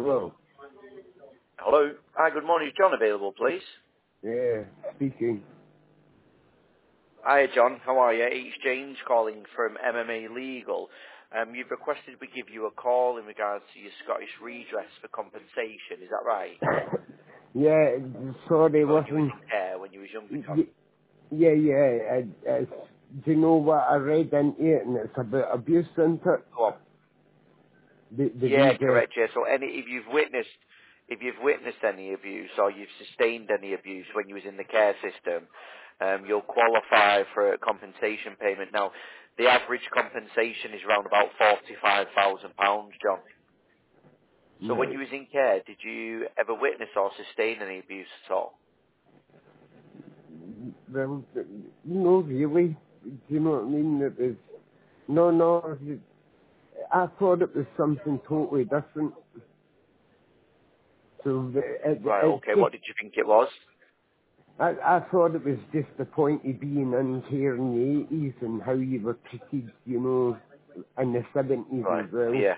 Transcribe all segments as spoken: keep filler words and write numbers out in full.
Hello. Hello. Hi, good morning. Is John available, please? Yeah, speaking. Hi, John. How are you? It's James calling from M M A Legal. Um, you've requested we give you a call in regards to your Scottish redress for compensation. Is that right? Yeah, sorry, Because you was listen. in care when you was younger, John. Y- Yeah, yeah. I, I, do you know what I read into it? And it's about abuse, isn't it? Go on. The, the Yeah, redress. correct. Yeah. So, any if you've witnessed if you've witnessed any abuse or you've sustained any abuse when you was in the care system, um, you'll qualify for a compensation payment. Now, the average compensation is around about forty-five thousand pounds, John. So, when you Right. was in care, did you ever witness or sustain any abuse at all? Well, no, really. Do you know what I mean? It was, no, no. I thought it was something totally different. So it, it, Right. it's Okay. just What did you think it was? I, I thought it was just the point of being in here in the eighties and how you were treated, you know, in the seventies Right. as well. Yeah.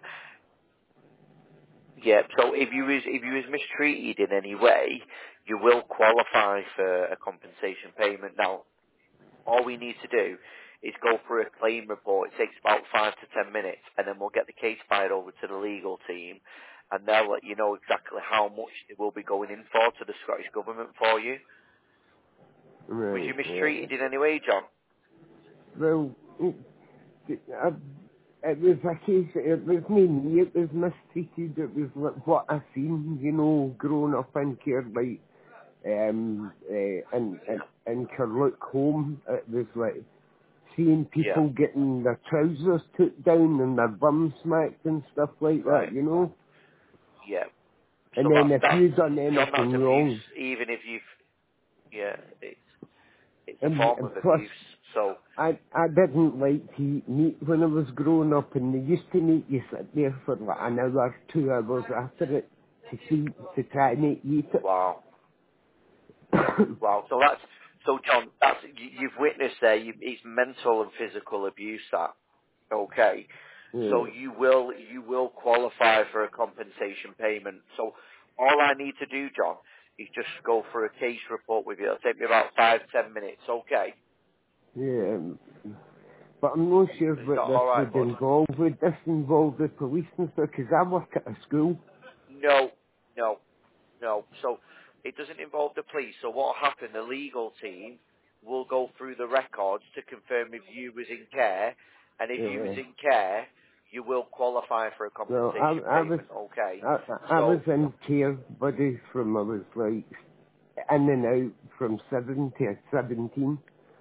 Yeah. So, if you was if you was mistreated in any way, you will qualify for a compensation payment. Now, all we need to do is go through a claim report. It takes about five to ten minutes, and then we'll get the case fired over to the legal team, and they'll let you know exactly how much it will be going in for to the Scottish Government for you. Was Right, you yeah. mistreated in any way, John? Well, it, it, I, it was a case, it was me, me, it was mistreated, it was like what I seen, you know, growing up in care, like, um, uh, in, in, in Carluke home, it was like, seeing Yeah. people getting their trousers took down and their bum smacked and stuff like that, Right. you know? Yeah. And So then that's if that's you done John. That's anything abuse. wrong, Even if you've yeah, it's it's a and, form and of plus, abuse. So I I didn't like to eat meat when I was growing up, and they used to make you sit there for like an hour, two hours after it to see to try and eat it. wow. Wow. So that's so John. That's you, you've witnessed there. You, it's mental and physical abuse. That okay. So Yeah. you will you will qualify for a compensation payment. So all I need to do, John, is just go for a case report with you. It'll take me about five ten minutes. Okay. Yeah, um, but I'm not sure Is that what this all right, would bud? involve. Would this involve the police and stuff? Because I work at a school. No, no. No. So it doesn't involve the police. So what will happen, the legal team will go through the records to confirm if you was in care, and if you was Yeah. in care, you will qualify for a Well, I, compensation I was, payment, okay? I, I was So, in care, buddy, from I was like in and out from seven to seventeen.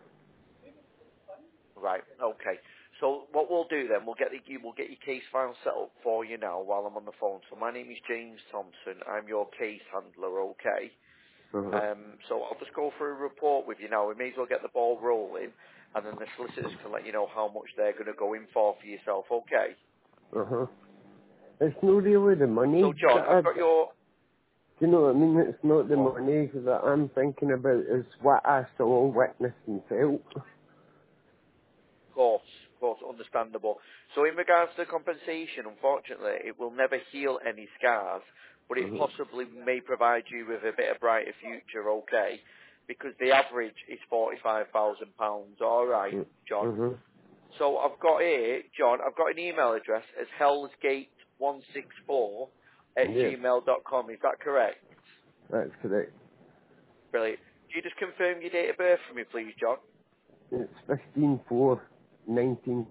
right, okay. So what we'll do then, we'll get the, you- we'll get your case file set up for you now while I'm on the phone. So my name is James Thompson. I'm your case handler, okay? Uh-huh. Um, so I'll just go through a report with you now. We may as well get the ball rolling, and then the solicitors can let you know how much they're going to go in for for yourself. Okay. Uh-huh. It's not really the So money that John, I, I've got your. do you know what I mean? It's not the Go on. money that I'm thinking about. It's what I saw, witnessed and felt. Of course, of course, understandable. So in regards to compensation, unfortunately, it will never heal any scars, but it Uh-huh. possibly may provide you with a bit of brighter future. Okay. Because the average is forty-five thousand pounds. All right, John. Uh-huh. So I've got here, John, I've got an email address as hellsgate one six four at Yeah, gmail dot com. Is that correct? that's correct. Brilliant. Can you just confirm your date of birth for me, please, John? It's fifteen four nineteen.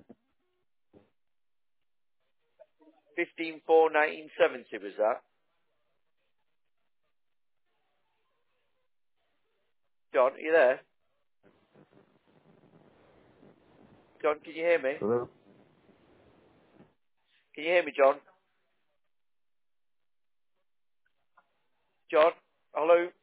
fifteen four nineteen seventy was that? John, are you there? John, can you hear me? Hello? Can you hear me, John? John? Hello?